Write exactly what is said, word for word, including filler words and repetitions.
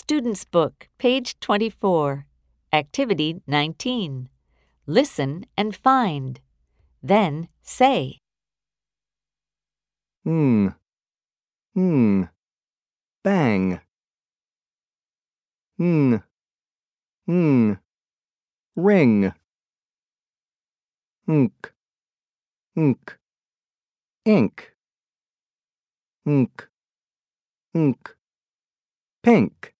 Student's Book, page twenty-four. Activity nineteen. Listen and find. Then say. ng, ng, bang, ng, ng, ring, nk, nk, ink, nk, nk, pink.